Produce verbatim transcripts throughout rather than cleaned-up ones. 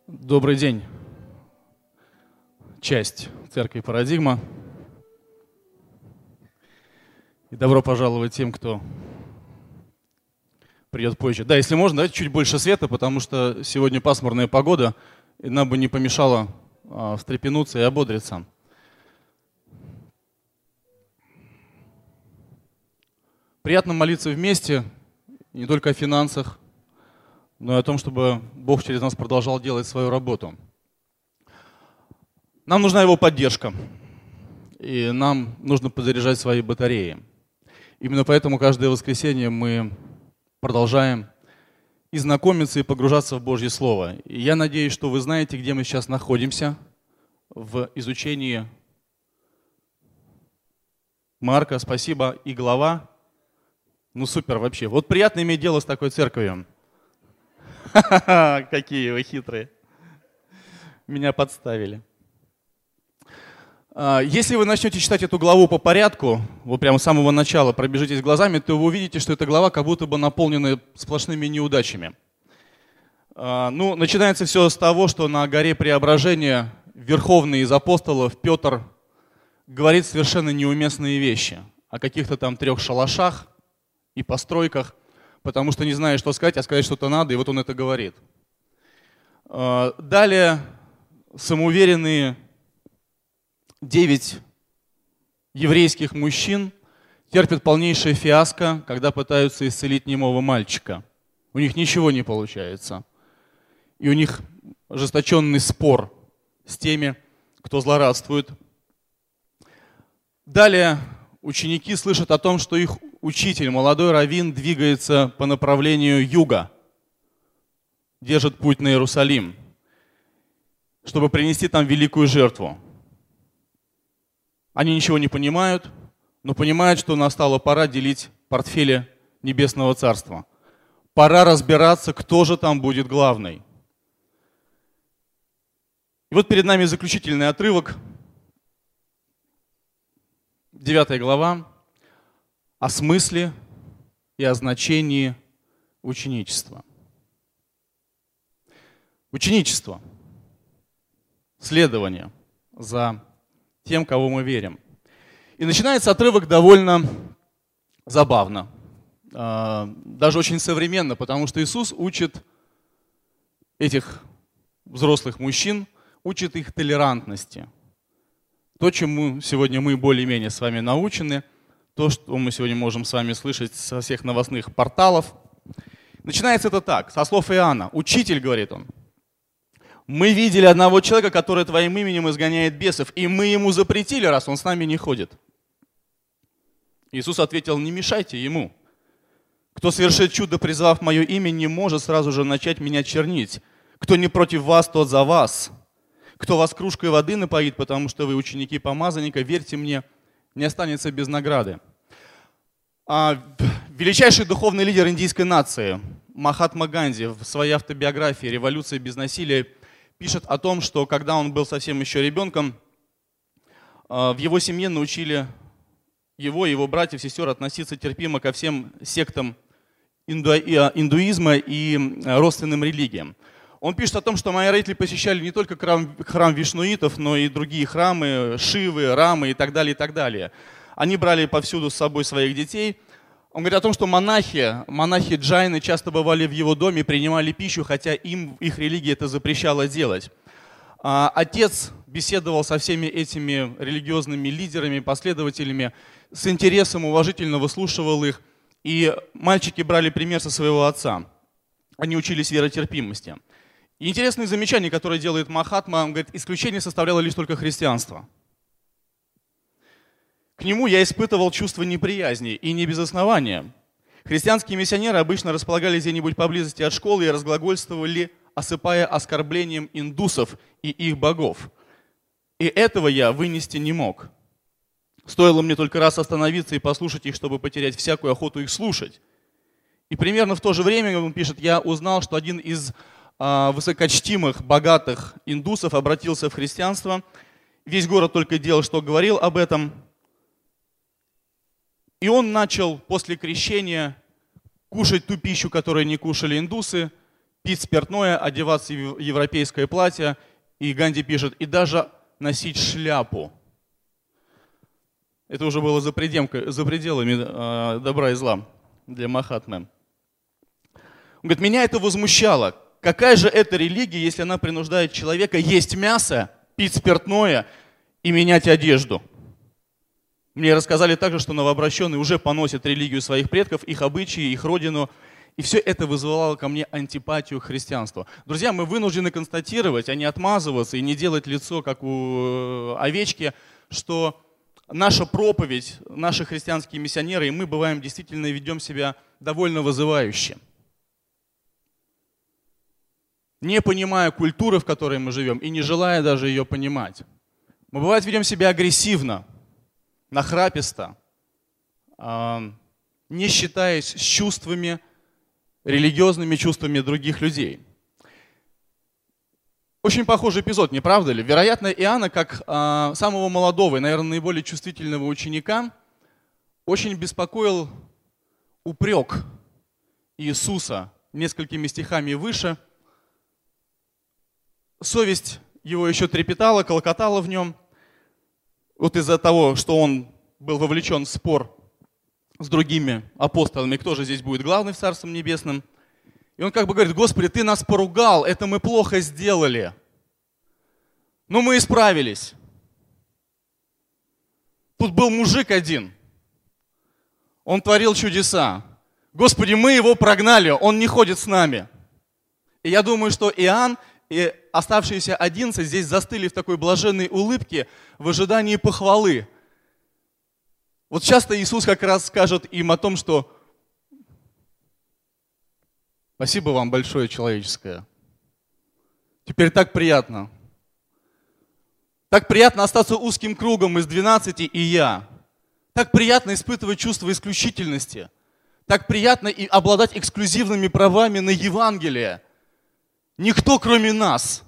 Добрый день. Часть церкви «Парадигма». И добро пожаловать тем, кто придет позже. Да, если можно, давайте чуть больше света, потому что сегодня пасмурная погода, и нам бы не помешало а, встрепенуться и ободриться. Приятно молиться вместе, не только о финансах, но и о том, чтобы Бог через нас продолжал делать свою работу. Нам нужна Его поддержка, и нам нужно подзаряжать свои батареи. Именно поэтому каждое воскресенье мы продолжаем и знакомиться, и погружаться в Божье Слово. И я надеюсь, что вы знаете, где мы сейчас находимся в изучении Марка. Спасибо. И глава. Ну супер вообще. Вот приятно иметь дело с такой церковью. Ха-ха-ха, какие вы хитрые. Меня подставили. Если вы начнете читать эту главу по порядку, вот прямо с самого начала пробежитесь глазами, то вы увидите, что эта глава как будто бы наполнена сплошными неудачами. Ну, начинается все с того, что на горе Преображения верховный из апостолов Петр говорит совершенно неуместные вещи о каких-то там трех шалашах и постройках, потому что не знает, что сказать, а сказать что-то надо, и вот он это говорит. Далее самоуверенные девять еврейских мужчин терпят полнейшее фиаско, когда пытаются исцелить немого мальчика. У них ничего не получается. И у них ожесточенный спор с теми, кто злорадствует. Далее ученики слышат о том, что их учитель, молодой раввин, двигается по направлению юга, держит путь на Иерусалим, чтобы принести там великую жертву. Они ничего не понимают, но понимают, что настала пора делить портфели Небесного Царства. Пора разбираться, кто же там будет главный. И вот перед нами заключительный отрывок, девятая глава, о смысле и о значении ученичества. Ученичество, следование за тем, кого мы верим. И начинается отрывок довольно забавно, даже очень современно, потому что Иисус учит этих взрослых мужчин, учит их толерантности. То, чему сегодня мы более-менее с вами научены, то, что мы сегодня можем с вами слышать со всех новостных порталов. Начинается это так, со слов Иоанна. «Учитель, — говорит он, — мы видели одного человека, который твоим именем изгоняет бесов, и мы ему запретили, раз он с нами не ходит». Иисус ответил: не мешайте ему. Кто совершит чудо, призвав мое имя, не может сразу же начать меня чернить. Кто не против вас, тот за вас. Кто вас кружкой воды напоит, потому что вы ученики помазанника, верьте мне, не останется без награды. А величайший духовный лидер индийской нации Махатма Ганди в своей автобиографии «Революция без насилия» пишет о том, что когда он был совсем еще ребенком, в его семье научили его и его братьев, сестер относиться терпимо ко всем сектам индуизма и родственным религиям. Он пишет о том, что мои родители посещали не только храм, храм вишнуитов, но и другие храмы, Шивы, Рамы и так далее, и так далее. Они брали повсюду с собой своих детей. Он говорит о том, что монахи, монахи джайны часто бывали в его доме, принимали пищу, хотя им, их религия это запрещала делать. А отец беседовал со всеми этими религиозными лидерами, последователями, с интересом уважительно выслушивал их, и мальчики брали пример со своего отца. Они учились веротерпимости. И интересное замечание, которое делает Махатма, он говорит, исключение составляло лишь только христианство. К нему я испытывал чувство неприязни, и не без основания. Христианские миссионеры обычно располагались где-нибудь поблизости от школы и разглагольствовали, осыпая оскорблением индусов и их богов. И этого я вынести не мог. Стоило мне только раз остановиться и послушать их, чтобы потерять всякую охоту их слушать. И примерно в то же время, он пишет, я узнал, что один из а, высокочтимых, богатых индусов обратился в христианство. Весь город только делал, что говорил об этом. И он начал после крещения кушать ту пищу, которую не кушали индусы, пить спиртное, одеваться в европейское платье, и Ганди пишет, и даже носить шляпу. Это уже было за, за пределами э, добра и зла для Махатмы. Он говорит, меня это возмущало. Какая же это религия, если она принуждает человека есть мясо, пить спиртное и менять одежду? Мне рассказали также, что новообращенные уже поносят религию своих предков, их обычаи, их родину. И все это вызывало ко мне антипатию к христианству. Друзья, мы вынуждены констатировать, а не отмазываться и не делать лицо, как у овечки, что наша проповедь, наши христианские миссионеры, и мы бываем действительно ведем себя довольно вызывающе. Не понимая культуры, в которой мы живем, и не желая даже ее понимать. Мы, бывает, ведем себя агрессивно, нахраписто, не считаясь с чувствами, религиозными чувствами других людей. Очень похожий эпизод, не правда ли? Вероятно, Иоанна, как самого молодого и, наверное, наиболее чувствительного ученика, очень беспокоил упрек Иисуса несколькими стихами выше. Совесть его еще трепетала, колокотала в нем. Вот из-за того, что он был вовлечен в спор с другими апостолами, кто же здесь будет главный в Царстве Небесном. И он как бы говорит, Господи, Ты нас поругал, это мы плохо сделали. Но мы исправились. Тут был мужик один, он творил чудеса. Господи, мы его прогнали, он не ходит с нами. И я думаю, что Иоанн и оставшиеся одиннадцать здесь застыли в такой блаженной улыбке в ожидании похвалы. Вот часто Иисус как раз скажет им о том, что спасибо вам большое человеческое. Теперь так приятно. Так приятно остаться узким кругом из двенадцати и я. Так приятно испытывать чувство исключительности. Так приятно и обладать эксклюзивными правами на Евангелие. Никто, кроме нас.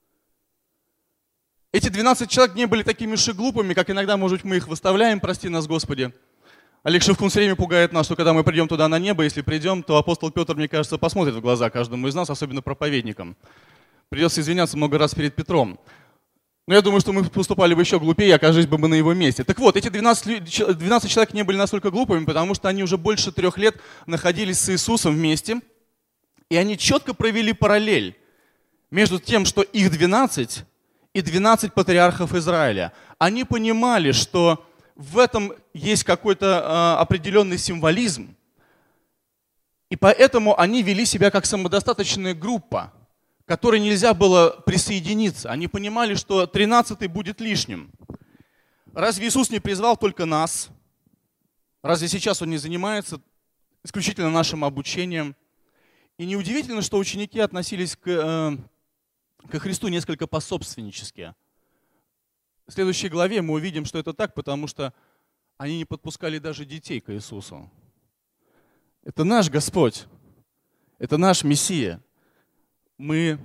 Эти двенадцать человек не были такими уж и глупыми, как иногда, может быть, мы их выставляем, прости нас, Господи. Олег Шевкун все время пугает нас, что когда мы придем туда на небо, если придем, то апостол Петр, мне кажется, посмотрит в глаза каждому из нас, особенно проповедникам. Придется извиняться много раз перед Петром. Но я думаю, что мы поступали бы еще глупее, окажись бы мы на его месте. Так вот, эти двенадцать, двенадцать человек не были настолько глупыми, потому что они уже больше трех лет находились с Иисусом вместе, и они четко провели параллель между тем, что их двенадцать и двенадцать патриархов Израиля. Они понимали, что в этом есть какой-то э, определенный символизм, и поэтому они вели себя как самодостаточная группа, к которой нельзя было присоединиться. Они понимали, что тринадцатый будет лишним. Разве Иисус не призвал только нас? Разве сейчас Он не занимается исключительно нашим обучением? И неудивительно, что ученики относились к, э, к Христу несколько пособственнически. В следующей главе мы увидим, что это так, потому что они не подпускали даже детей к Иисусу. Это наш Господь, это наш Мессия. Мы,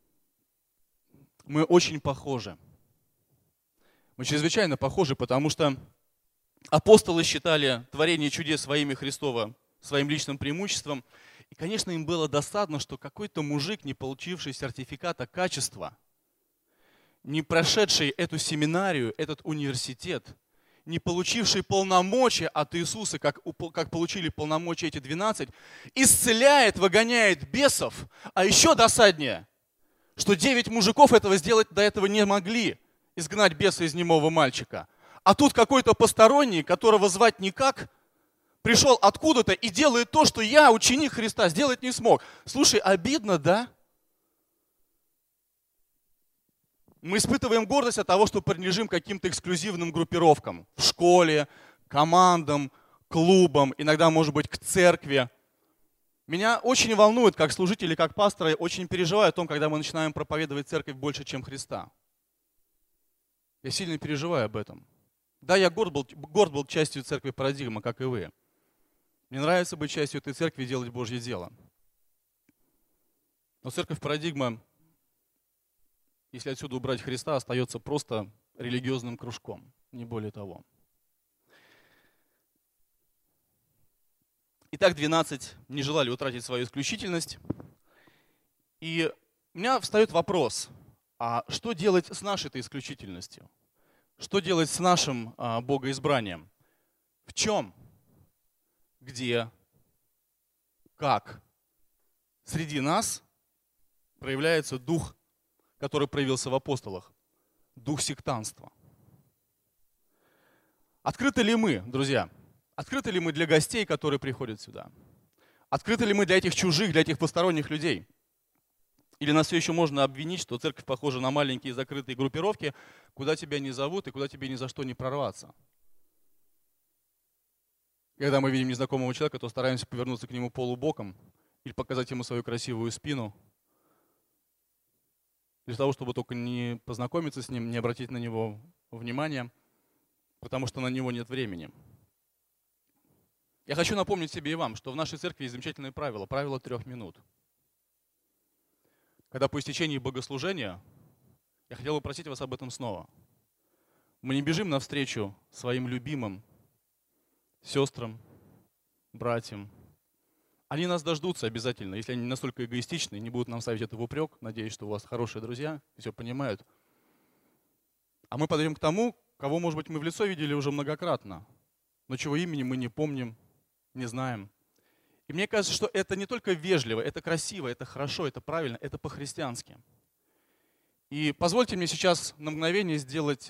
мы очень похожи. Мы чрезвычайно похожи, потому что апостолы считали творение чудес во имя Христова своим личным преимуществом. И, конечно, им было досадно, что какой-то мужик, не получивший сертификата качества, не прошедший эту семинарию, этот университет, не получивший полномочия от Иисуса, как, как получили полномочия эти двенадцать, исцеляет, выгоняет бесов, а еще досаднее, что девять мужиков этого сделать до этого не могли, изгнать беса из немого мальчика. А тут какой-то посторонний, которого звать никак, пришел откуда-то и делает то, что я, ученик Христа, сделать не смог. Слушай, обидно, да? Мы испытываем гордость от того, что принадлежим каким-то эксклюзивным группировкам. В школе, командам, клубам, иногда, может быть, к церкви. Меня очень волнует, как служители, как пасторы, очень переживаю о том, когда мы начинаем проповедовать церковь больше, чем Христа. Я сильно переживаю об этом. Да, я горд был, горд был частью церкви Парадигма, как и вы. Мне нравится быть частью этой церкви и делать Божье дело. Но церковь Парадигма, если отсюда убрать Христа, остается просто религиозным кружком, не более того. Итак, двенадцать не желали утратить свою исключительность. И у меня встает вопрос, а что делать с нашей-то исключительностью? Что делать с нашим а, богоизбранием? В чем? Где? Как? Среди нас проявляется дух, который проявился в апостолах. Дух сектантства. Открыты ли мы, друзья? Открыты ли мы для гостей, которые приходят сюда? Открыты ли мы для этих чужих, для этих посторонних людей? Или нас все еще можно обвинить, что церковь похожа на маленькие закрытые группировки, куда тебя не зовут и куда тебе ни за что не прорваться? Когда мы видим незнакомого человека, то стараемся повернуться к нему полубоком или показать ему свою красивую спину, для того, чтобы только не познакомиться с ним, не обратить на него внимания, потому что на него нет времени. Я хочу напомнить себе и вам, что в нашей церкви есть замечательное правило, правило трех минут. Когда по истечении богослужения, я хотел бы просить вас об этом снова. Мы не бежим навстречу своим любимым сестрам, братьям. Они нас дождутся обязательно, если они настолько эгоистичны, не будут нам ставить это в упрек. Надеюсь, что у вас хорошие друзья, все понимают. А мы подойдем к тому, кого, может быть, мы в лицо видели уже многократно, но чего имени мы не помним, не знаем. И мне кажется, что это не только вежливо, это красиво, это хорошо, это правильно, это по-христиански. И позвольте мне сейчас на мгновение сделать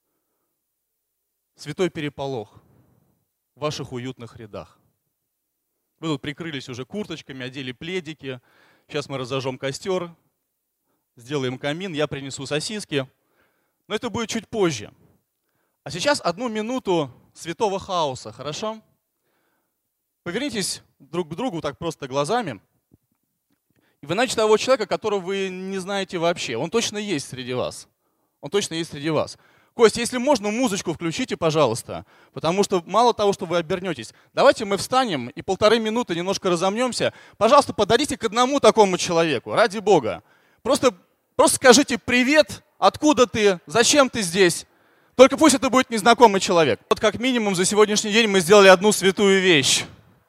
святой переполох в ваших уютных рядах. Вы тут прикрылись уже курточками, одели пледики. Сейчас мы разожжем костер, сделаем камин, я принесу сосиски. Но это будет чуть позже. А сейчас одну минуту святого хаоса, хорошо? Повернитесь друг к другу так просто глазами. И вы найдете того человека, которого вы не знаете вообще. Он точно есть среди вас. Он точно есть среди вас. Костя, если можно, музычку включите, пожалуйста. Потому что мало того, что вы обернетесь. Давайте мы встанем и полторы минуты немножко разомнемся. Пожалуйста, подарите к одному такому человеку, ради Бога. Просто, просто скажите привет, откуда ты, зачем ты здесь. Только пусть это будет незнакомый человек. Вот как минимум за сегодняшний день мы сделали одну святую вещь.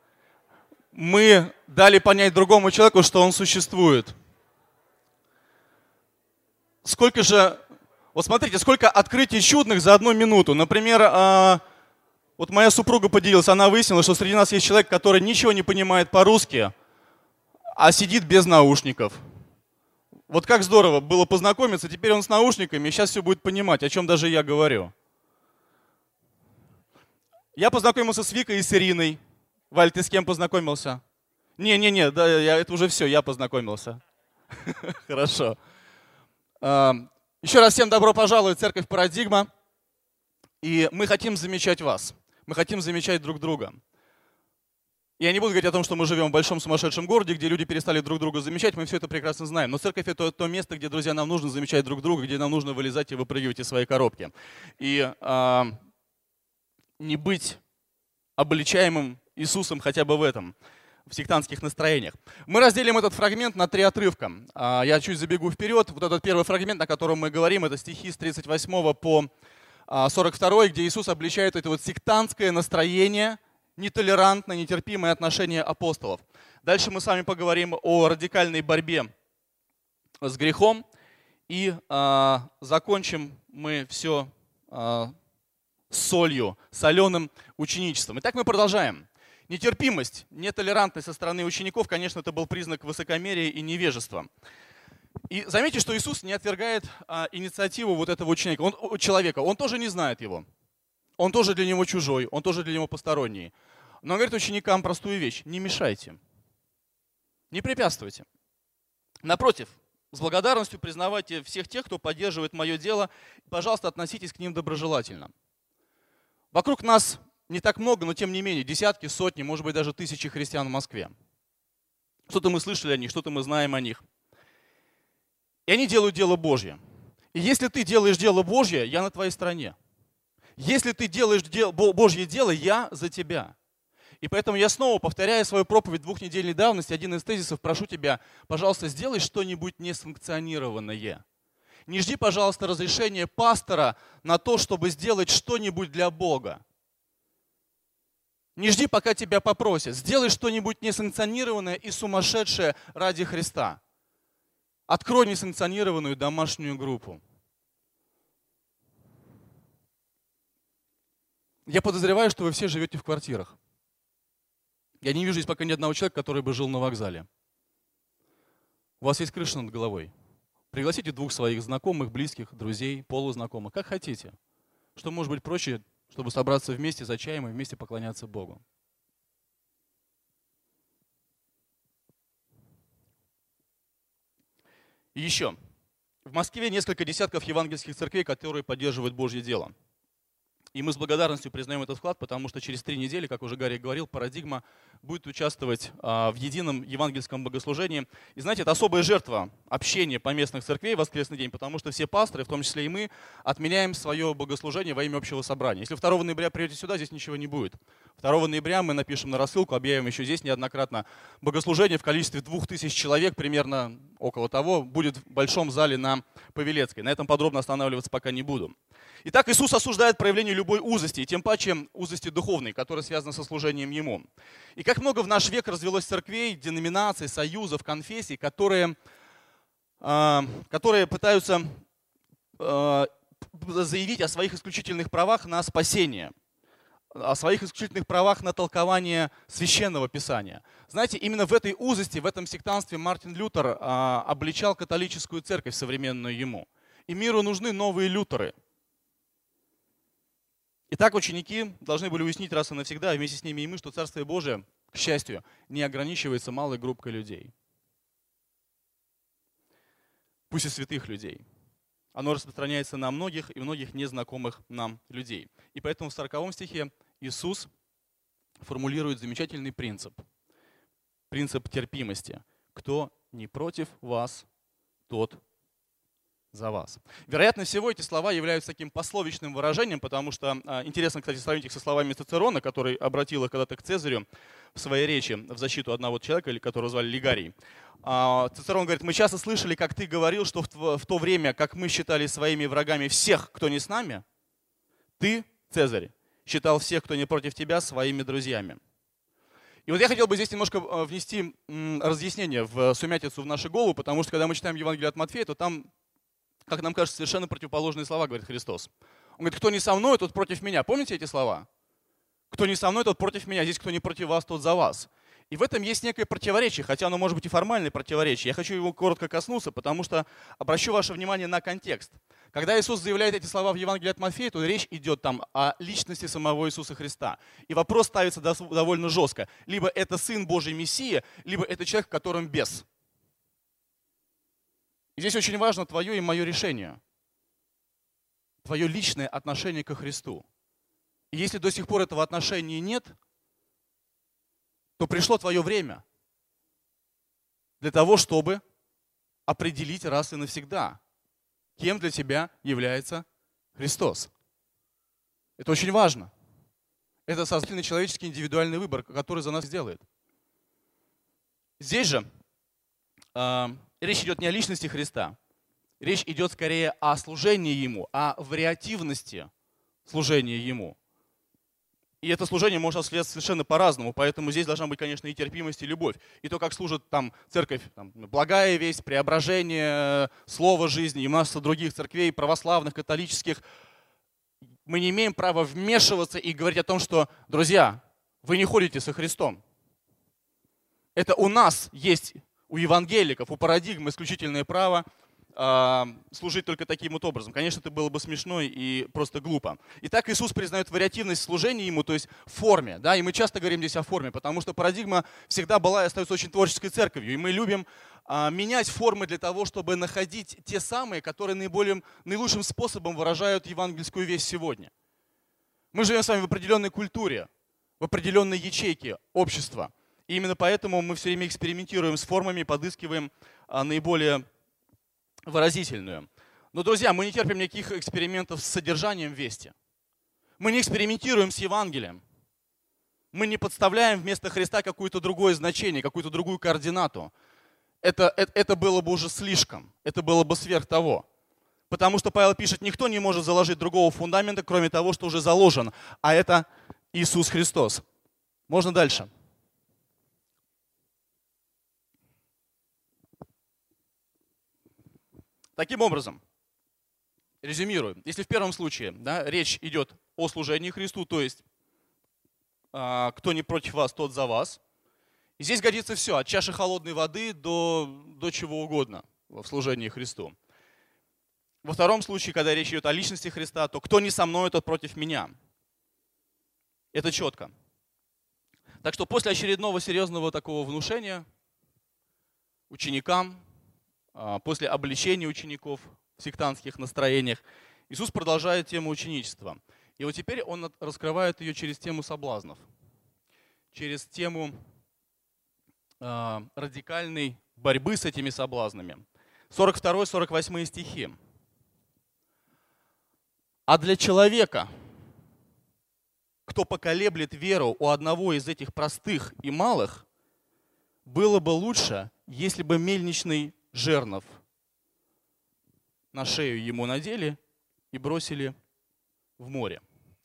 Мы дали понять другому человеку, что он существует. Сколько же, вот смотрите, сколько открытий чудных за одну минуту. Например, вот моя супруга поделилась, она выяснила, что среди нас есть человек, который ничего не понимает по-русски, а сидит без наушников. Вот как здорово было познакомиться, теперь он с наушниками, и сейчас все будет понимать, о чем даже я говорю. Я познакомился с Викой и с Ириной. Валь, ты с кем познакомился? Не-не-не, да, я, это уже все, я познакомился. Хорошо. Еще раз всем добро пожаловать в Церковь Парадигма. И мы хотим замечать вас. Мы хотим замечать друг друга. Я не буду говорить о том, что мы живем в большом сумасшедшем городе, где люди перестали друг друга замечать, мы все это прекрасно знаем. Но церковь — это то место, где, друзья, нам нужно замечать друг друга, где нам нужно вылезать и выпрыгивать из своей коробки. И а, не быть обличаемым Иисусом хотя бы в этом, в сектантских настроениях. Мы разделим этот фрагмент на три отрывка. А, я чуть забегу вперед. Вот этот первый фрагмент, о котором мы говорим, это стихи с тридцать восьмого по сорок второй, где Иисус обличает это вот сектантское настроение, нетолерантное, нетерпимое отношение апостолов. Дальше мы с вами поговорим о радикальной борьбе с грехом. И э, закончим мы все э, солью, соленым ученичеством. Итак, мы продолжаем. Нетерпимость, нетолерантность со стороны учеников, конечно, это был признак высокомерия и невежества. И заметьте, что Иисус не отвергает а, инициативу вот этого ученика, он, человека. Он тоже не знает его. Он тоже для него чужой, он тоже для него посторонний. Но он говорит ученикам простую вещь: не мешайте, не препятствуйте. Напротив, с благодарностью признавайте всех тех, кто поддерживает мое дело. Пожалуйста, относитесь к ним доброжелательно. Вокруг нас не так много, но тем не менее, десятки, сотни, может быть, даже тысячи христиан в Москве. Что-то мы слышали о них, что-то мы знаем о них. И они делают дело Божье. И если ты делаешь дело Божье, я на твоей стороне. Если ты делаешь дело, Божье дело, я за тебя. И поэтому я снова, повторяя свою проповедь двухнедельной давности, один из тезисов: прошу тебя, пожалуйста, сделай что-нибудь несанкционированное. Не жди, пожалуйста, разрешения пастора на то, чтобы сделать что-нибудь для Бога. Не жди, пока тебя попросят. Сделай что-нибудь несанкционированное и сумасшедшее ради Христа. Открой несанкционированную домашнюю группу. Я подозреваю, что вы все живете в квартирах. Я не вижу здесь пока ни одного человека, который бы жил на вокзале. У вас есть крыша над головой. Пригласите двух своих знакомых, близких, друзей, полузнакомых, как хотите. Что может быть проще, чтобы собраться вместе за чаем и вместе поклоняться Богу. И еще. В Москве несколько десятков евангельских церквей, которые поддерживают Божье дело. И мы с благодарностью признаем этот вклад, потому что через три недели, как уже Гарри говорил, «Парадигма» будет участвовать а, в едином евангельском богослужении. И знаете, это особая жертва общения поместных церквей в воскресный день, потому что все пасторы, в том числе и мы, отменяем свое богослужение во имя общего собрания. Если второго ноября придете сюда, здесь ничего не будет. второго ноября мы напишем на рассылку, объявим еще здесь неоднократно. Богослужение в количестве двух тысяч человек, примерно около того, будет в большом зале на Павелецкой. На этом подробно останавливаться пока не буду. Итак, Иисус осуждает проявление любой узости, и тем паче узости духовной, которая связана со служением Ему. И как много в наш век развелось церквей, деноминаций, союзов, конфессий, которые, э, которые пытаются э, заявить о своих исключительных правах на спасение, о своих исключительных правах на толкование Священного Писания. Знаете, именно в этой узости, в этом сектантстве Мартин Лютер э, обличал католическую церковь, современную ему. И миру нужны новые Лютеры. Итак, ученики должны были уяснить раз и навсегда, а вместе с ними и мы, что Царствие Божие, к счастью, не ограничивается малой группкой людей. Пусть и святых людей. Оно распространяется на многих и многих незнакомых нам людей. И поэтому в сороковом стихе Иисус формулирует замечательный принцип. Принцип терпимости. Кто не против вас, тот за вас. Вероятно всего, эти слова являются таким пословичным выражением, потому что интересно, кстати, сравнить их со словами Цицерона, который обратил их когда-то к Цезарю в своей речи в защиту одного человека, которого звали Лигарий. Цицерон говорит: мы часто слышали, как ты говорил, что в то время, как мы считали своими врагами всех, кто не с нами, ты, Цезарь, считал всех, кто не против тебя, своими друзьями. И вот я хотел бы здесь немножко внести разъяснение в сумятицу в нашу голову, потому что когда мы читаем Евангелие от Матфея, то там, как нам кажется, совершенно противоположные слова говорит Христос. Он говорит: кто не со мной, тот против меня. Помните эти слова? Кто не со мной, тот против меня. Здесь кто не против вас, тот за вас. И в этом есть некое противоречие, хотя оно может быть и формальное противоречие. Я хочу его коротко коснуться, потому что обращу ваше внимание на контекст. Когда Иисус заявляет эти слова в Евангелии от Матфея, то речь идет там о личности самого Иисуса Христа. И вопрос ставится довольно жестко. Либо это Сын Божий Мессия, либо это человек, в котором бес. И здесь очень важно твое и мое решение. Твое личное отношение ко Христу. И если до сих пор этого отношения нет, то пришло твое время для того, чтобы определить раз и навсегда, кем для тебя является Христос. Это очень важно. Это сознательный человеческий индивидуальный выбор, который за нас сделает. Здесь же э, речь идет не о личности Христа. Речь идет скорее о служении Ему, о вариативности служения Ему. И это служение может осуществляться совершенно по-разному, поэтому здесь должна быть, конечно, и терпимость, и любовь. И то, как служит там церковь, там, Благая Весть, Преображение, Слово жизни и масса других церквей, православных, католических, мы не имеем права вмешиваться и говорить о том, что, друзья, вы не ходите со Христом. Это у нас есть, у евангеликов, у парадигмы исключительное право служить только таким вот образом. Конечно, это было бы смешно и просто глупо. Итак, Иисус признает вариативность служения Ему, то есть в форме. Да? И мы часто говорим здесь о форме, потому что парадигма всегда была и остается очень творческой церковью. И мы любим а, менять формы для того, чтобы находить те самые, которые наиболее, наилучшим способом выражают евангельскую весть сегодня. Мы живем с вами в определенной культуре, в определенной ячейке общества. И именно поэтому мы все время экспериментируем с формами, подыскиваем а, наиболее выразительную. Но, друзья, мы не терпим никаких экспериментов с содержанием вести. Мы не экспериментируем с Евангелием. Мы не подставляем вместо Христа какое-то другое значение, какую-то другую координату. Это, это, это было бы уже слишком. Это было бы сверх того. Потому что Павел пишет: никто не может заложить другого фундамента, кроме того, что уже заложен. А это Иисус Христос. Можно дальше? Таким образом, резюмирую. Если в первом случае, да, речь идет о служении Христу, то есть а, кто не против вас, тот за вас. И здесь годится все, от чаши холодной воды до, до чего угодно в служении Христу. Во втором случае, когда речь идет о личности Христа, то кто не со мной, тот против меня. Это четко. Так что после очередного серьезного такого внушения ученикам, после обличения учеников в сектантских настроениях, Иисус продолжает тему ученичества. И вот теперь Он раскрывает ее через тему соблазнов, через тему э, радикальной борьбы с этими соблазнами. сорок второй сорок восьмой стихи. «А для человека, кто поколеблет веру у одного из этих простых и малых, было бы лучше, если бы мельничный жернов на шею ему надели и бросили в море».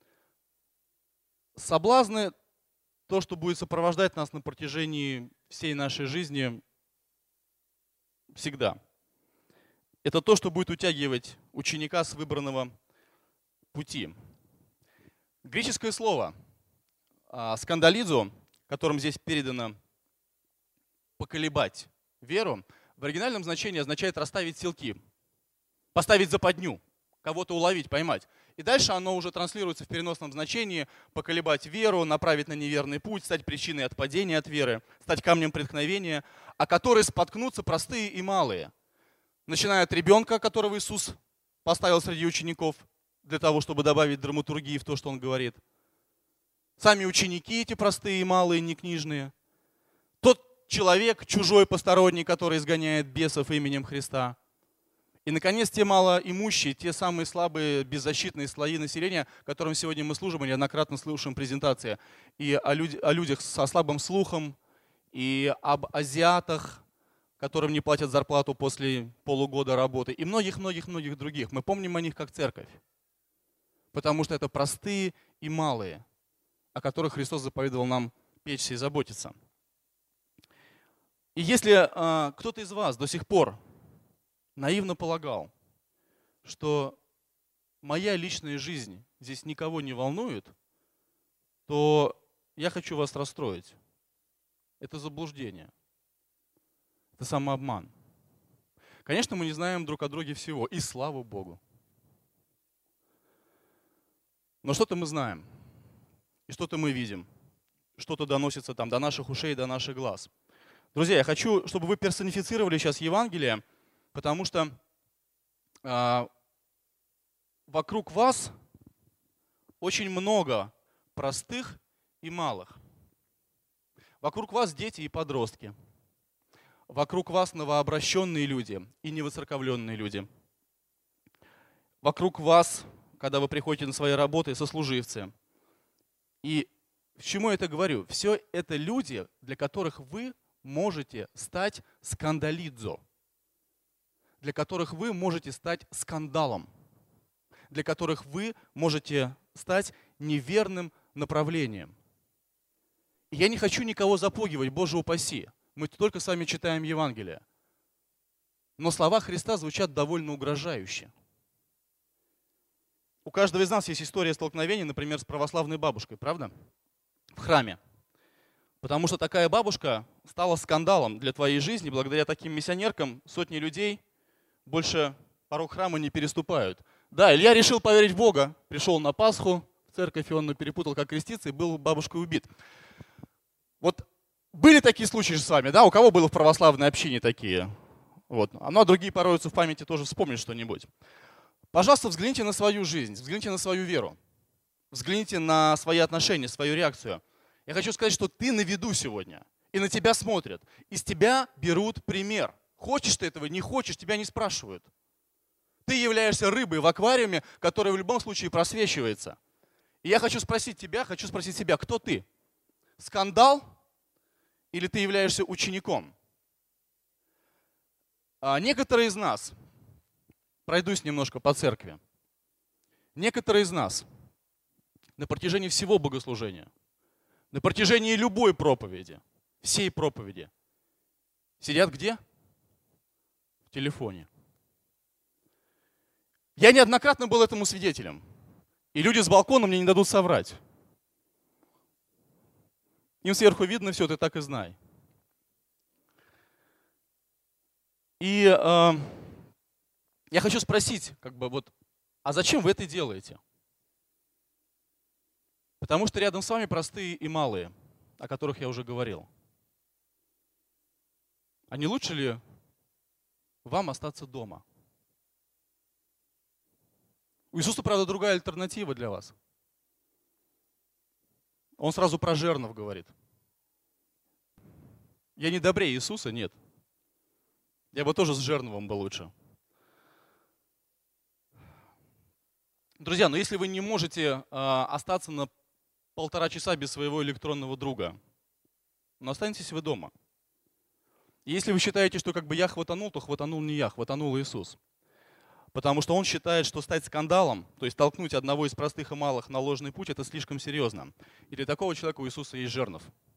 Соблазны, то, что будет сопровождать нас на протяжении всей нашей жизни всегда. Это то, что будет утягивать ученика с выбранного пути. Греческое слово скандализо, которым здесь передано поколебать веру, в оригинальном значении означает расставить силки, поставить западню, кого-то уловить, поймать. И дальше оно уже транслируется в переносном значении: поколебать веру, направить на неверный путь, стать причиной отпадения от веры, стать камнем преткновения, о которой споткнутся простые и малые. Начиная от ребенка, которого Иисус поставил среди учеников для того, чтобы добавить драматургии в то, что Он говорит. Сами ученики эти простые и малые, не книжные. Тот человек, чужой, посторонний, который изгоняет бесов именем Христа. И, наконец, те малоимущие, те самые слабые, беззащитные слои населения, которым сегодня мы служим, и неоднократно слушаем презентации. И о, люд, о людях со слабым слухом, и об азиатах, которым не платят зарплату после полугода работы, и многих-многих-многих других. Мы помним о них как церковь, потому что это простые и малые, о которых Христос заповедовал нам печься и заботиться. И если э, кто-то из вас до сих пор наивно полагал, что моя личная жизнь здесь никого не волнует, то я хочу вас расстроить. Это заблуждение. Это самообман. Конечно, мы не знаем друг о друге всего, и слава Богу. Но что-то мы знаем, и что-то мы видим, что-то доносится там до наших ушей, до наших глаз. Друзья, я хочу, чтобы вы персонифицировали сейчас Евангелие, потому что э, вокруг вас очень много простых и малых. Вокруг вас дети и подростки. Вокруг вас новообращенные люди и невоцерковленные люди. Вокруг вас, когда вы приходите на свои работы, сослуживцы. И к чему я это говорю? Все это люди, для которых вы можете стать скандалидзо, для которых вы можете стать скандалом, для которых вы можете стать неверным направлением. И я не хочу никого запугивать, Боже упаси. Мы только с вами читаем Евангелие. Но слова Христа звучат довольно угрожающе. У каждого из нас есть история столкновений, например, с православной бабушкой, правда? В храме. Потому что такая бабушка стала скандалом для твоей жизни. Благодаря таким миссионеркам сотни людей больше порог храма не переступают. Да, Илья решил поверить в Бога. Пришел на Пасху в церковь, и он перепутал, как креститься, и был бабушкой убит. Вот были такие случаи же с вами, да? У кого было в православной общине такие? Вот. Ну, а другие пороются в памяти, тоже вспомнят что-нибудь. Пожалуйста, взгляните на свою жизнь, взгляните на свою веру. Взгляните на свои отношения, свою реакцию. Я хочу сказать, что ты на виду сегодня, и на тебя смотрят, и с тебя берут пример. Хочешь ты этого, не хочешь, тебя не спрашивают. Ты являешься рыбой в аквариуме, которая в любом случае просвечивается. И я хочу спросить тебя, хочу спросить себя, кто ты? Скандал или ты являешься учеником? А некоторые из нас, пройдусь немножко по церкви, некоторые из нас на протяжении всего богослужения, на протяжении любой проповеди, всей проповеди, сидят где? В телефоне. Я неоднократно был этому свидетелем. И люди с балкона мне не дадут соврать. Им сверху видно все, ты так и знай. И э, я хочу спросить, как бы вот, а зачем вы это делаете? Потому что рядом с вами простые и малые, о которых я уже говорил. А не лучше ли вам остаться дома? У Иисуса, правда, другая альтернатива для вас. Он сразу про жернов говорит. Я не добрее Иисуса, нет. Я бы тоже с жерновом был лучше. Друзья, но если вы не можете э, остаться на полтора часа без своего электронного друга, но останетесь вы дома. И если вы считаете, что как бы я хватанул, то хватанул не я, хватанул Иисус. Потому что он считает, что стать скандалом, то есть толкнуть одного из простых и малых на ложный путь, это слишком серьезно. И для такого человека у Иисуса есть жернов.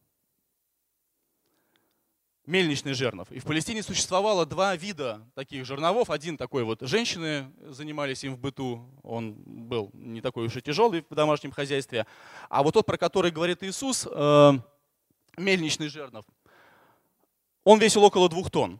Мельничный жернов. И в Палестине существовало два вида таких жерновов. Один такой вот, женщины занимались им в быту, он был не такой уж и тяжелый в домашнем хозяйстве. А вот тот, про который говорит Иисус, э, мельничный жернов, он весил около двух тонн.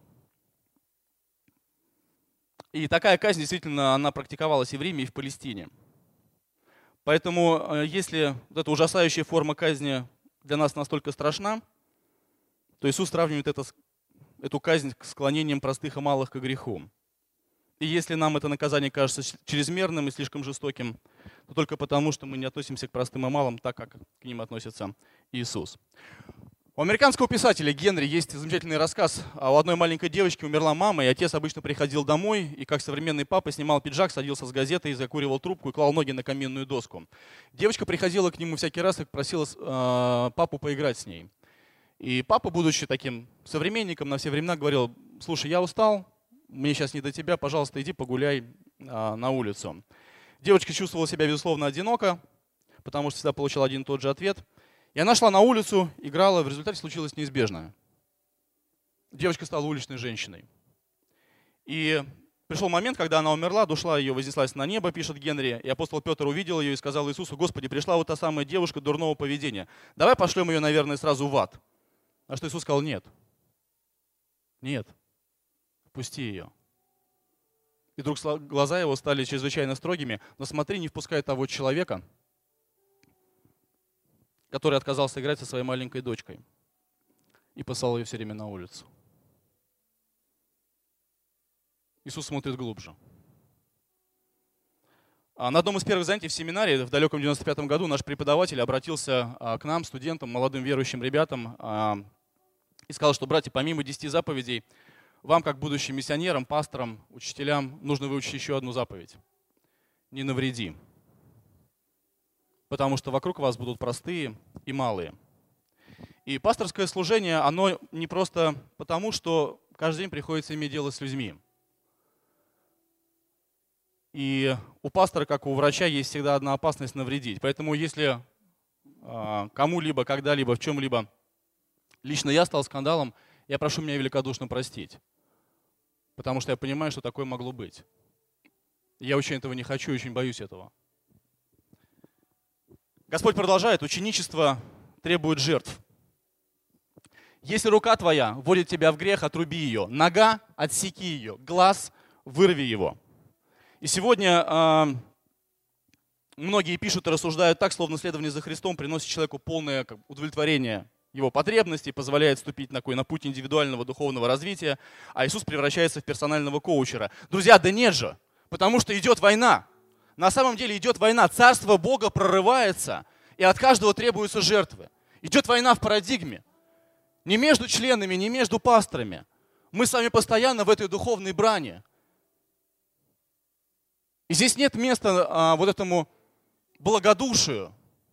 И такая казнь действительно, она практиковалась и в Риме, и в Палестине. Поэтому, если вот эта ужасающая форма казни для нас настолько страшна, то Иисус сравнивает это, эту казнь с склонением простых и малых к греху. И если нам это наказание кажется чрезмерным и слишком жестоким, то только потому, что мы не относимся к простым и малым так, как к ним относится Иисус. У американского писателя Генри есть замечательный рассказ. У одной маленькой девочки умерла мама, и отец обычно приходил домой, и как современный папа снимал пиджак, садился с газетой, закуривал трубку и клал ноги на каминную доску. Девочка приходила к нему всякий раз и просила э, папу поиграть с ней. И папа, будучи таким современником, на все времена говорил: слушай, я устал, мне сейчас не до тебя, пожалуйста, иди погуляй э, на улицу. Девочка чувствовала себя, безусловно, одиноко, потому что всегда получала один и тот же ответ. И она шла на улицу, играла, в результате случилось неизбежное. Девочка стала уличной женщиной. И пришел момент, когда она умерла, душа ее вознеслась на небо, пишет Генри, и апостол Петр увидел ее и сказал Иисусу: Господи, пришла вот та самая девушка дурного поведения. Давай пошлем ее, наверное, сразу в ад. А что Иисус сказал: нет. Нет. Пусти ее. И вдруг глаза его стали чрезвычайно строгими. Но смотри, не впускай того человека, который отказался играть со своей маленькой дочкой и послал ее все время на улицу. Иисус смотрит глубже. На одном из первых занятий в семинаре в далеком девяносто пятом году наш преподаватель обратился к нам, студентам, молодым верующим ребятам, и сказал, что, братья, помимо десяти заповедей, вам, как будущим миссионерам, пасторам, учителям, нужно выучить еще одну заповедь. Не навреди. Потому что вокруг вас будут простые и малые. И пасторское служение, оно не просто потому, что каждый день приходится иметь дело с людьми. И у пастора, как у врача, есть всегда одна опасность навредить. Поэтому если э, кому-либо, когда-либо, в чем-либо лично я стал скандалом, я прошу меня великодушно простить. Потому что я понимаю, что такое могло быть. Я очень этого не хочу, очень боюсь этого. Господь продолжает: ученичество требует жертв. Если рука твоя вводит тебя в грех, отруби ее. Нога, отсеки ее. Глаз, вырви его. И сегодня э, многие пишут и рассуждают так, словно следование за Христом приносит человеку полное как, удовлетворение его потребностей, позволяет вступить на, на путь индивидуального духовного развития, а Иисус превращается в персонального коучера. Друзья, да нет же, потому что идет война. На самом деле идет война, царство Бога прорывается, и от каждого требуются жертвы. Идет война в парадигме. Не между членами, не между пасторами. Мы с вами постоянно в этой духовной брани. И здесь нет места а, вот этому благодушию,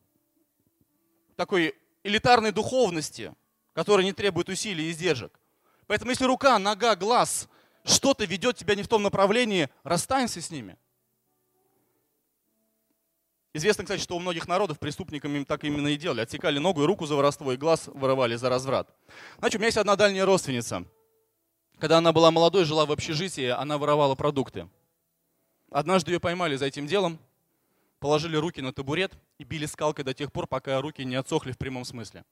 такой элитарной духовности, которая не требует усилий и издержек. Поэтому если рука, нога, глаз, что-то ведет тебя не в том направлении, расстанься с ними. Известно, кстати, что у многих народов преступниками так именно и делали. Отсекали ногу и руку за воровство, и глаз вырывали за разврат. Значит, у меня есть одна дальняя родственница. Когда она была молодой, жила в общежитии, она воровала продукты. Однажды ее поймали за этим делом, положили руки на табурет и били скалкой до тех пор, пока руки не отсохли в прямом смысле.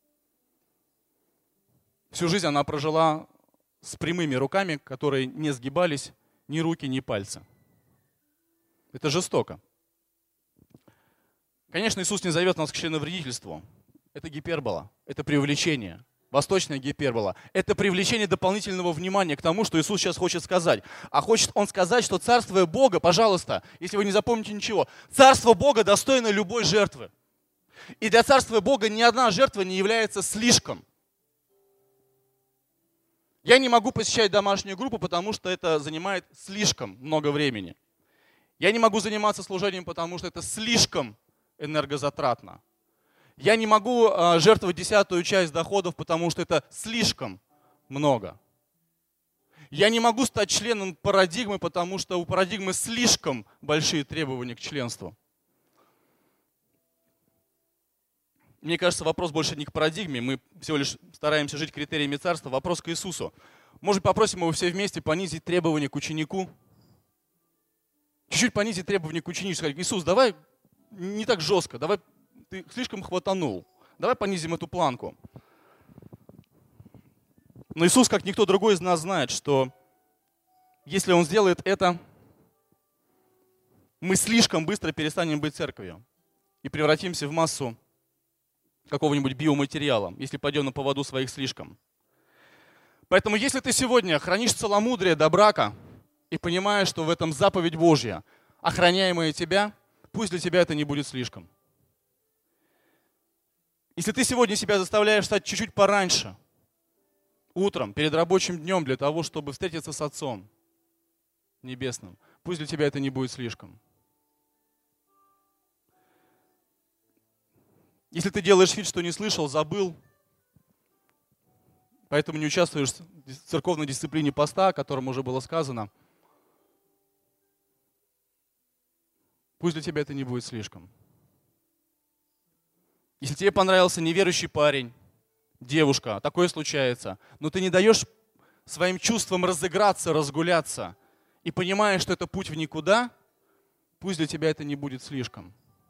Всю жизнь она прожила с прямыми руками, которые не сгибались ни руки, ни пальцы. Это жестоко. Конечно, Иисус не зовет нас к членовредительству. Это гипербола, это преувеличение. Восточная гипербола. Это привлечение дополнительного внимания к тому, что Иисус сейчас хочет сказать. А хочет Он сказать, что Царство Бога, пожалуйста, если вы не запомните ничего, Царство Бога достойно любой жертвы. И для Царства Бога ни одна жертва не является слишком. Я не могу посещать домашнюю группу, потому что это занимает слишком много времени. Я не могу заниматься служением, потому что это слишком энергозатратно. Я не могу а, жертвовать десятую часть доходов, потому что это слишком много. Я не могу стать членом парадигмы, потому что у парадигмы слишком большие требования к членству. Мне кажется, вопрос больше не к парадигме, мы всего лишь стараемся жить критериями царства. Вопрос к Иисусу. Может, попросим его все вместе понизить требования к ученику? Чуть-чуть понизить требования к ученику, сказать: Иисус, давай не так жестко, давай, ты слишком хватанул, давай понизим эту планку. Но Иисус, как никто другой из нас, знает, что если Он сделает это, мы слишком быстро перестанем быть церковью и превратимся в массу какого-нибудь биоматериала, если пойдем на поводу своих слишком. Поэтому если ты сегодня хранишь целомудрие до брака и понимаешь, что в этом заповедь Божья, охраняемая тебя, пусть для тебя это не будет слишком. Если ты сегодня себя заставляешь встать чуть-чуть пораньше, утром, перед рабочим днем, для того, чтобы встретиться с Отцом Небесным, пусть для тебя это не будет слишком. Если ты делаешь вид, что не слышал, забыл, поэтому не участвуешь в церковной дисциплине поста, о котором уже было сказано, пусть для тебя это не будет слишком. Если тебе понравился неверующий парень, девушка, такое случается, но ты не даешь своим чувствам разыграться, разгуляться, и понимаешь, что это путь в никуда, пусть для тебя это не будет слишком.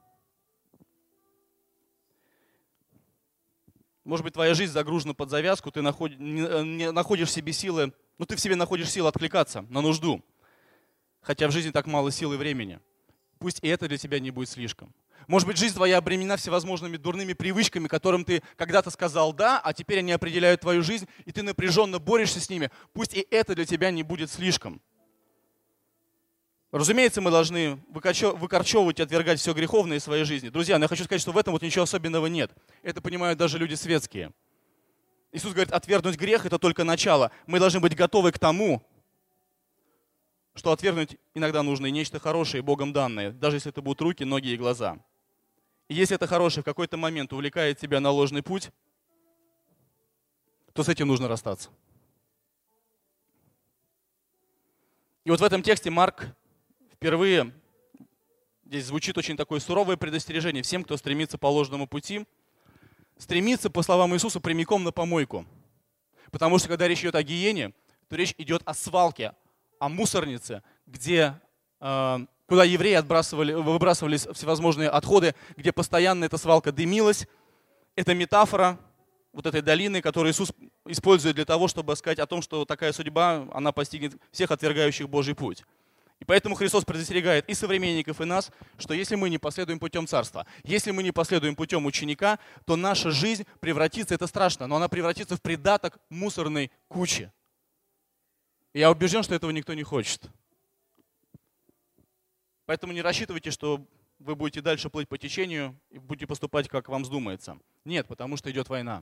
Может быть, твоя жизнь загружена под завязку, ты находишь, не находишь в себе силы, ну ты в себе находишь силы откликаться на нужду, хотя в жизни так мало сил и времени. Пусть и это для тебя не будет слишком. Может быть, жизнь твоя обременена всевозможными дурными привычками, которым ты когда-то сказал «да», а теперь они определяют твою жизнь, и ты напряженно борешься с ними. Пусть и это для тебя не будет слишком. Разумеется, мы должны выкорчевывать и отвергать все греховное из своей жизни. Друзья, но я хочу сказать, что в этом вот ничего особенного нет. Это понимают даже люди светские. Иисус говорит, отвергнуть грех – это только начало. Мы должны быть готовы к тому, что отвергнуть иногда нужно и нечто хорошее, Богом данное, даже если это будут руки, ноги и глаза. И если это хорошее в какой-то момент увлекает тебя на ложный путь, то с этим нужно расстаться. И вот в этом тексте Марк впервые, здесь звучит очень такое суровое предостережение всем, кто стремится по ложному пути, стремится, по словам Иисуса, прямиком на помойку. Потому что когда речь идет о гиене, то речь идет о свалке, о мусорнице, где, э, куда евреи отбрасывали, выбрасывались всевозможные отходы, где постоянно эта свалка дымилась. Это метафора вот этой долины, которую Иисус использует для того, чтобы сказать о том, что такая судьба, она постигнет всех отвергающих Божий путь. И поэтому Христос предостерегает и современников, и нас, что если мы не последуем путем Царства, если мы не последуем путем ученика, то наша жизнь превратится, это страшно, но она превратится в придаток мусорной кучи. И я убежден, что этого никто не хочет. Поэтому не рассчитывайте, что вы будете дальше плыть по течению и будете поступать, как вам вздумается. Нет, потому что идет война.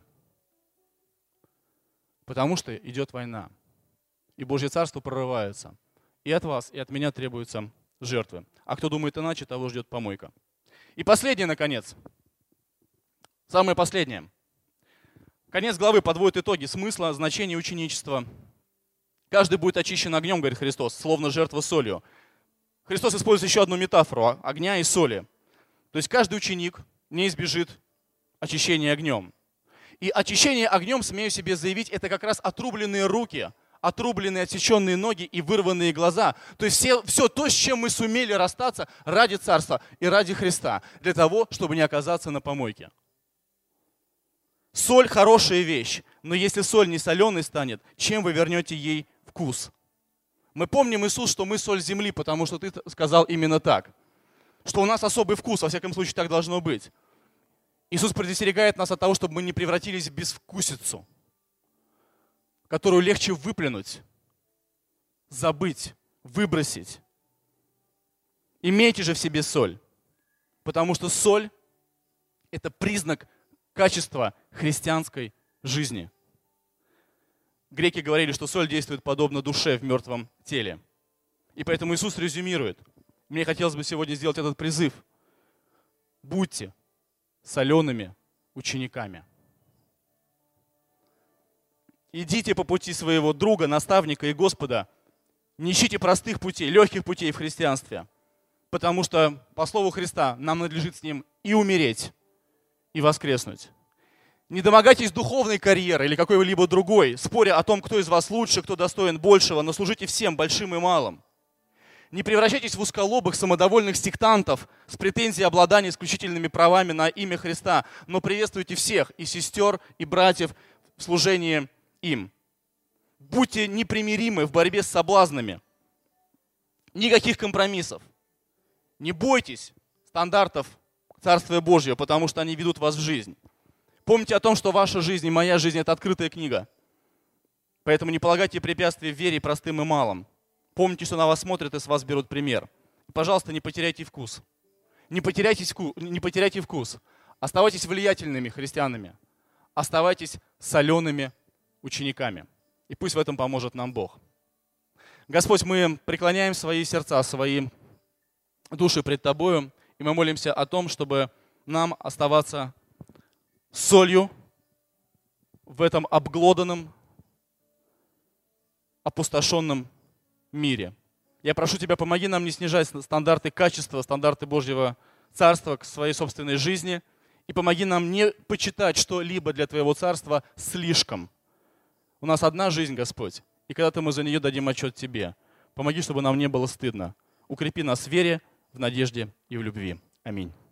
Потому что идет война. И Божье Царство прорывается. И от вас, и от меня требуются жертвы. А кто думает иначе, того ждет помойка. И последнее, наконец. Самое последнее. Конец главы подводит итоги смысла, значения ученичества. Каждый будет очищен огнем, говорит Христос, словно жертва солью. Христос использует еще одну метафору – огня и соли. То есть каждый ученик не избежит очищения огнем. И очищение огнем, смею себе заявить, это как раз отрубленные руки отрубленные, отсеченные ноги и вырванные глаза. То есть все, все то, с чем мы сумели расстаться ради Царства и ради Христа, для того, чтобы не оказаться на помойке. Соль – хорошая вещь, но если соль не соленой станет, чем вы вернете ей вкус? Мы помним, Иисус, что мы соль земли, потому что Ты сказал именно так. Что у нас особый вкус, во всяком случае так должно быть. Иисус предостерегает нас от того, чтобы мы не превратились в безвкусицу, которую легче выплюнуть, забыть, выбросить. Имейте же в себе соль, потому что соль – это признак качества христианской жизни. Греки говорили, что соль действует подобно душе в мертвом теле. И поэтому Иисус резюмирует. Мне хотелось бы сегодня сделать этот призыв. Будьте солеными учениками. Идите по пути своего друга, наставника и Господа. Не ищите простых путей, легких путей в христианстве. Потому что, по слову Христа, нам надлежит с Ним и умереть, и воскреснуть. Не домогайтесь духовной карьеры или какой-либо другой, споря о том, кто из вас лучше, кто достоин большего, но служите всем, большим и малым. Не превращайтесь в узколобых, самодовольных сектантов с претензией обладания исключительными правами на имя Христа, но приветствуйте всех, и сестер, и братьев в служении им. Будьте непримиримы в борьбе с соблазнами. Никаких компромиссов. Не бойтесь стандартов Царствия Божьего, потому что они ведут вас в жизнь. Помните о том, что ваша жизнь и моя жизнь – это открытая книга. Поэтому не полагайте препятствий в вере простым и малым. Помните, что на вас смотрят и с вас берут пример. И, пожалуйста, не потеряйте вкус. Не потеряйте, не потеряйте вкус. Оставайтесь влиятельными христианами. Оставайтесь солеными учениками. И пусть в этом поможет нам Бог. Господь, мы преклоняем свои сердца, свои души пред Тобою, и мы молимся о том, чтобы нам оставаться солью в этом обглоданном, опустошенном мире. Я прошу Тебя, помоги нам не снижать стандарты качества, стандарты Божьего Царства к своей собственной жизни, и помоги нам не почитать что-либо для Твоего Царства слишком. У нас одна жизнь, Господь, и когда-то мы за нее дадим отчет Тебе. Помоги, чтобы нам не было стыдно. Укрепи нас в вере, в надежде и в любви. Аминь.